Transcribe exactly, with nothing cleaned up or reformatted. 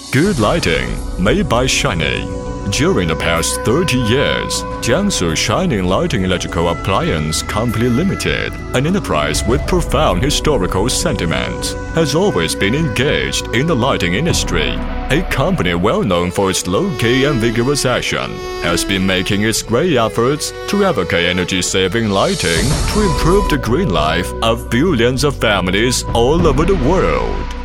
Good lighting, made by Shiny. During the past thirty years, Jiangsu Shining Lighting Electrical Appliance Company Limited, an enterprise with profound historical sentiment, has always been engaged in the lighting industry. A company well known for its low-key and vigorous action, has been making its great efforts to advocate energy-saving lighting to improve the green life of billions of families all over the world.